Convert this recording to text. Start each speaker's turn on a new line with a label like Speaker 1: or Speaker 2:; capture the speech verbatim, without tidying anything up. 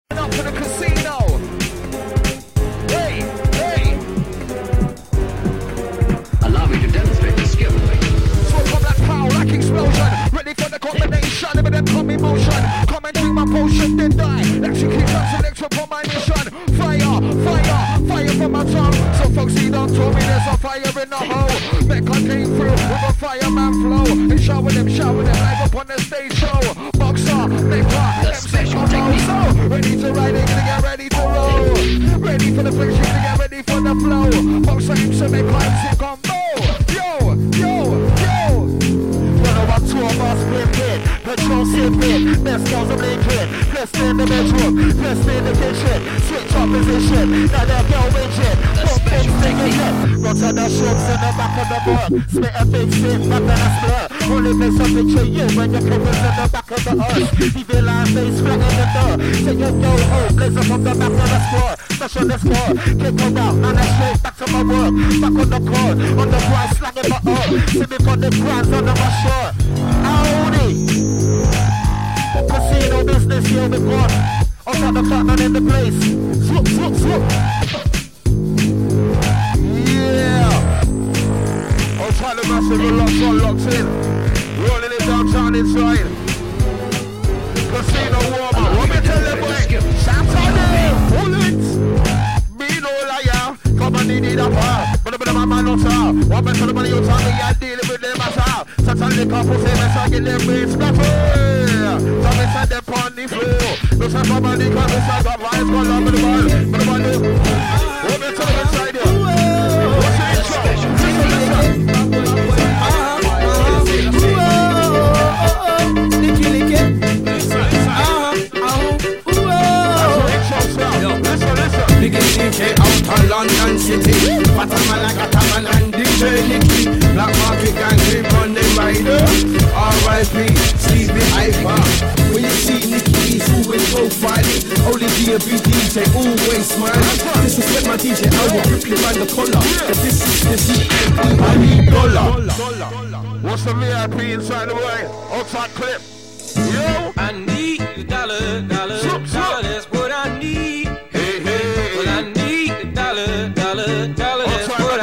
Speaker 1: Up to the casino. Hey, hey.
Speaker 2: Allow me to demonstrate the skill.
Speaker 1: So come like power, like explosion. Ready for the combination, but then come emotion. Come and drink my potion, then die. Execute that select upon my mission. Fire, fire, fire from my tongue. So folks, see, don't tell me there's a fire in the hole. Mecca came through with a fireman flow. And shower them, shower them, live up on the stage show. Boxer, Mecca, M C combo. So ready to ride it, to get ready to roll. Ready for the friction, to get ready for the flow. Boxer, M C, Mecca, M C combo. Yo, yo, yo. Run over two of us, flip it. Petrol sipping, best girls are blinking. Blessed in the bedroom, blessed in the kitchen. Switch up position, now they're girl winching. Pump, pump, sing again. Run to the shorts in the back of the book. Spit a big shit, back then I split. Only makes a picture you when your covers in the back of the earth. Evil line face flat in the door. Take your yo home, blazer from the back of the squad. Smash on the score, kick her out, and I straight back to my work. Back on the court, on the grind, slanging my up. See me on the grinds under my shirt. Howdy. Casino business, here we gone. Outside the clock, not in the place. Swoop, swoop, swoop. Yeah. Outside the massive, we're locked on, locked in. Rolling it downtown inside. Casino warmer. What me tell them, boy? Saturday, bullets. Me no liar. Come on, need it up. But the man not out. What me tell them, you tell me you're dealing with them as well. Saturday, come for say, I get them with splatter. So me send them on the floor. No time for money, come inside, got vibes, got love with the ball. But the man do. What me tell them inside here? What's the intro?
Speaker 3: Biggest D J out of London City. Fatama like a taman and D J Nicky. Black market gang, live on the rider. R I P, Stevie Iver. When you see Nicky, he's always profiling. Only be a big D J, always smiling. Disrespect my D J, I will rip you around the collar. If this is the C M E, I need dollar.
Speaker 1: What's the V I P inside the way? Outside clip. Yo!
Speaker 4: I need a dollar, dollar, dollar.